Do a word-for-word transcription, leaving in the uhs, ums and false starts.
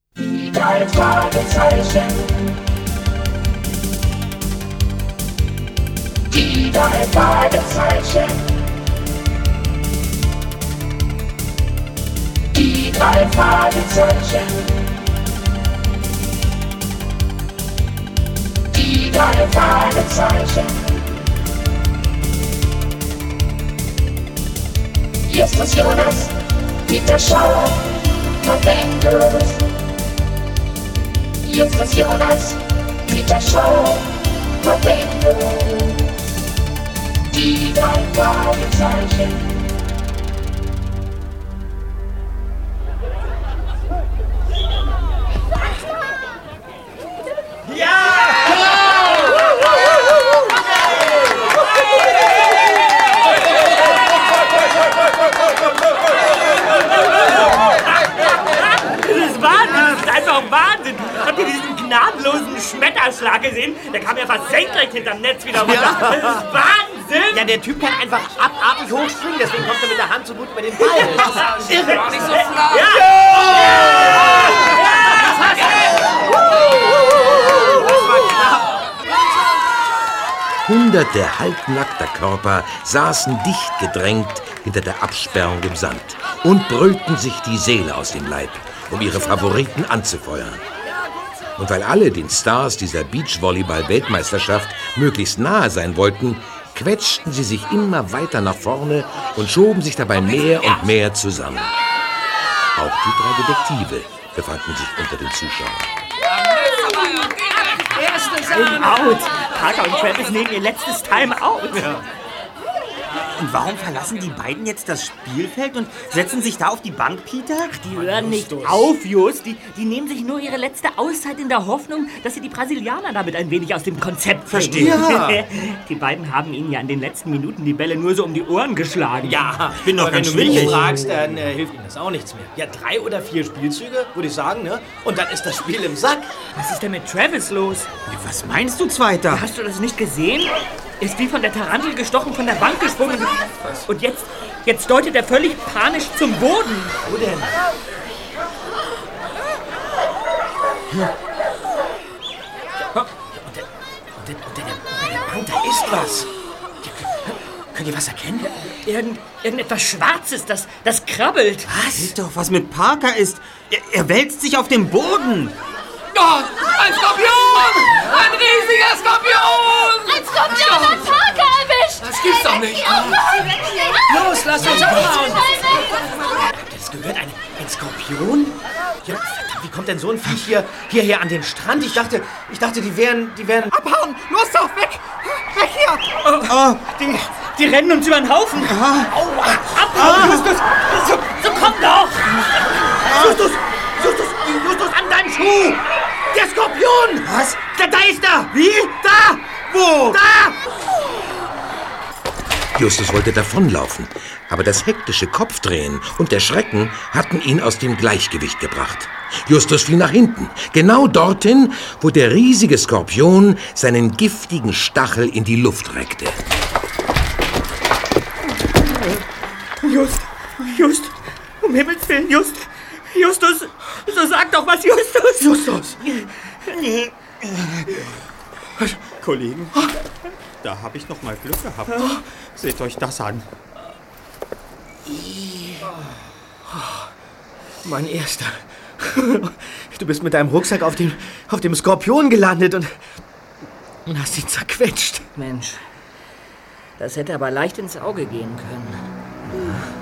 Die drei Fragezeichen. Die drei Fragezeichen. Die drei Fragezeichen. Die drei Fragezeichen. Justus Jonas, Peter Schauer, Tom Enders. Justus Jonas, Peter Schauer, Tom Enders. Die drei Fragezeichen. Wahnsinn! Habt ihr diesen gnadenlosen Schmetterschlag gesehen? Der kam ja fast senkrecht hinterm Netz wieder runter. Ja. Das ist Wahnsinn! Ja, der Typ kann einfach abartig hochspringen, deswegen kommt er mit der Hand so gut über den Ball. Das ist irre. Auch nicht so flach. Ja! Ja! Das war knapp. Hunderte halbnackter Körper saßen dicht gedrängt hinter der Absperrung im Sand und brüllten sich die Seele aus dem Leib, um ihre Favoriten anzufeuern. Und weil alle den Stars dieser Beachvolleyball-Weltmeisterschaft möglichst nahe sein wollten, quetschten sie sich immer weiter nach vorne und schoben sich dabei mehr und mehr zusammen. Auch die drei Detektive befanden sich unter den Zuschauern. Time-out! Parker und Travis nehmen ihr letztes Time-out. Ja. Und warum verlassen die beiden jetzt das Spielfeld und setzen sich da auf die Bank, Peter? Ach, die hören nicht auf, Just. Die, die nehmen sich nur ihre letzte Auszeit in der Hoffnung, dass sie die Brasilianer damit ein wenig aus dem Konzept verstehen. Ja. Die beiden haben ihnen ja in den letzten Minuten die Bälle nur so um die Ohren geschlagen. Ja, ich bin doch ganz wenn du mich schwierig. fragst, dann äh, hilft ihnen das auch nichts mehr. Ja, drei oder vier Spielzüge, würde ich sagen, ne? Und dann ist das Spiel im Sack. Was ist denn mit Travis los? Was meinst du, Zweiter? Hast du das nicht gesehen? Er ist wie von der Tarantel gestochen von der Bank gesprungen. Was? Und jetzt, jetzt deutet er völlig panisch zum Boden. Wo denn? Hm. Und der, und der, und der, und der Bank, da ist was. Könnt ihr was erkennen? Irgend, irgendetwas Schwarzes, das, das krabbelt. Was? Sieh doch, was mit Parker ist. Er, er wälzt sich auf dem Boden. Oh, ein Skorpion! Ein riesiger Skorpion! Ein Skorpion hat Parker erwischt! Das gibt's doch nicht! Los, lass uns abhauen! Habt ihr das gehört? Ein, ein Skorpion? Ja, verdammt, wie kommt denn so ein Viech hier, hierher an den Strand? Ich dachte, ich dachte, die wären, die wären... Abhauen! Los doch, weg! Weg hier! Oh, oh, die, die rennen uns über den Haufen! Ah. Aua! Abhauen, ah. Justus! So, so komm doch! Ah. Justus! Justus! Justus, an deinem Schuh! Der Skorpion! Was? Da, da ist er! Wie? Da! Wo? Da! Justus wollte davonlaufen, aber das hektische Kopfdrehen und der Schrecken hatten ihn aus dem Gleichgewicht gebracht. Justus fiel nach hinten, genau dorthin, wo der riesige Skorpion seinen giftigen Stachel in die Luft reckte. Just, Just, um Himmels Willen, Just, Justus, so sag doch was, Justus. Justus! Kollegen, da habe ich noch mal Glück gehabt. Seht euch das an. Mein Erster. Du bist mit deinem Rucksack auf dem, auf dem Skorpion gelandet und, und hast ihn zerquetscht. Mensch, das hätte aber leicht ins Auge gehen können.